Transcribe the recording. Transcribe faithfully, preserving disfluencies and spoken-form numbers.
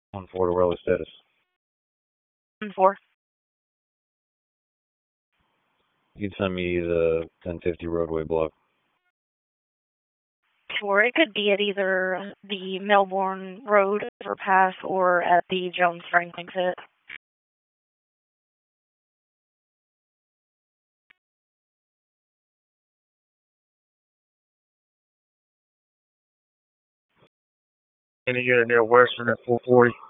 On four to Raleigh status. On four. You can send me the ten fifty roadway block. Sure, it could be at either the Melbourne Road overpass or at the Jones Franklin exit. Any unit near Western at four forty.